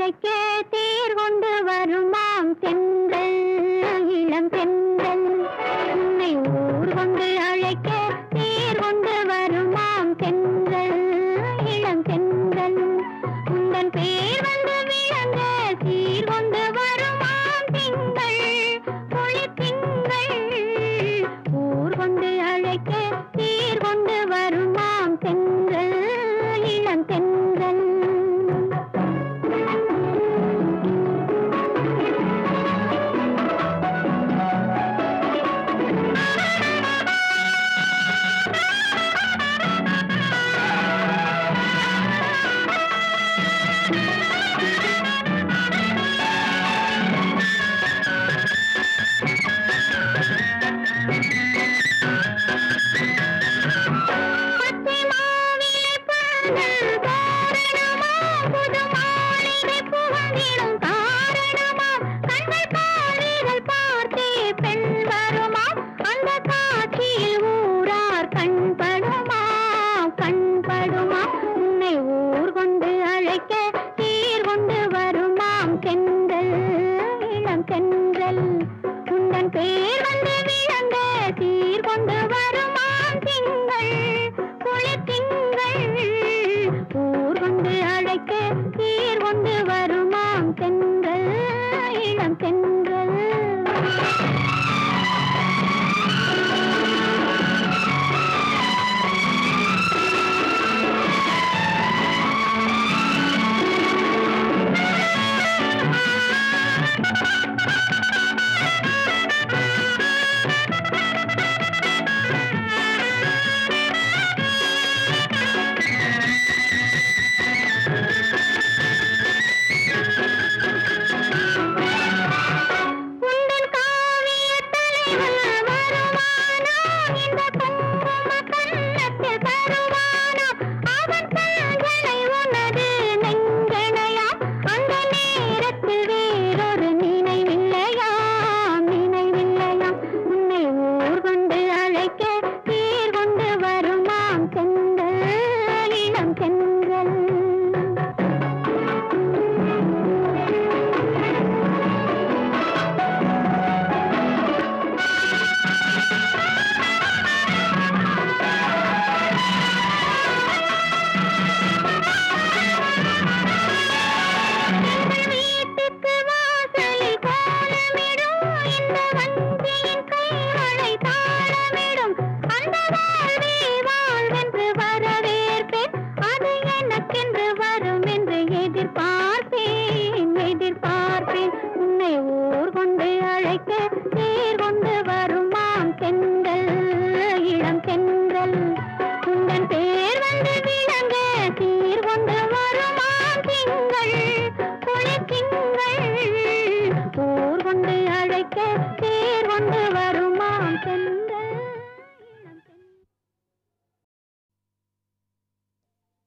அழைக்க தேர் கொண்டு வருமாம் தென்றல், இளம் தென்றல். உன்னை ஊர் கொண்டு அழைக்க தேர் கொண்டு வருமாம் தென்றல், இளம் தென்றல். உந்தன் பேர் வந்து விளங்க சீர் கொண்டு வருமாம் திங்கள், குளிர் திங்கள். ஊர் கொண்டு அழைக்க தேர் கொண்டு வருமாம் தென்றல், இளம் தென்றல். பச்சை மாவிலை பந்தல் தோரணமா, புது மாளிகை புகுந்திடும் காரணமா, கண்கள் காவிகள் பார்த்தே பெண் வருமா, அந்த காட்சியில் ஊரார் கண்படுமா, கண்படுமா. உன்னை ஊர் கொண்டு அழைக்க சீர் கொண்டு வருமாம் தென்றல், இளம் தென்றல். உந்தன் பேர்